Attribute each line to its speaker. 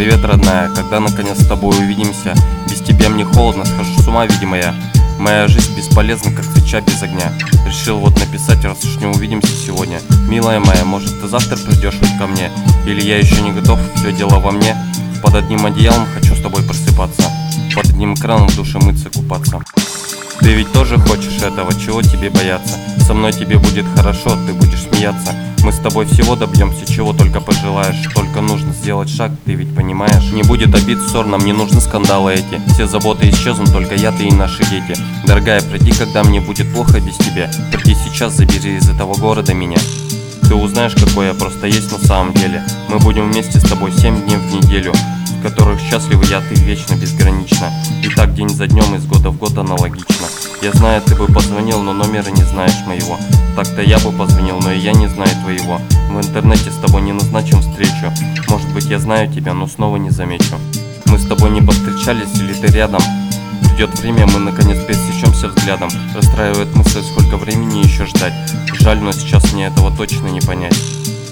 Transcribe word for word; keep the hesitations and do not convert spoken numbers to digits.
Speaker 1: Привет, родная, когда наконец с тобой увидимся? Без тебя мне холодно, схожу с ума, видимо я. Моя жизнь бесполезна, как свеча без огня. Решил вот написать, раз уж не увидимся сегодня. Милая моя, может ты завтра придешь хоть ко мне? Или я еще не готов, все дело во мне. Под одним одеялом хочу с тобой просыпаться, под одним экраном в душе мыться, купаться. Ты ведь тоже хочешь этого, чего тебе бояться? Со мной тебе будет хорошо, ты будешь смеяться. Мы с тобой всего добьемся, чего только пожелаешь. Только нужно сделать шаг, ты ведь понимаешь. Не будет обид, ссор, нам не нужны скандалы эти. Все заботы исчезнут, только я, ты и наши дети. Дорогая, приди, когда мне будет плохо без тебя. Приди сейчас, забери из этого города меня. Ты узнаешь, какой я просто есть на самом деле. Мы будем вместе с тобой семь дней в неделю, в которых счастливы я, ты вечно, безгранично. И так день за днем, из года в год аналогично. Я знаю, ты бы позвонил, но номера не знаешь моего. Так-то я бы позвонил, но и я не знаю твоего. В интернете с тобой не назначим встречу. Может быть, я знаю тебя, но снова не замечу. Мы с тобой не повстречались, или ты рядом? Придет время, мы наконец пересечемся взглядом. Расстраивает мысль, сколько времени еще ждать. Жаль, но сейчас мне этого точно не понять.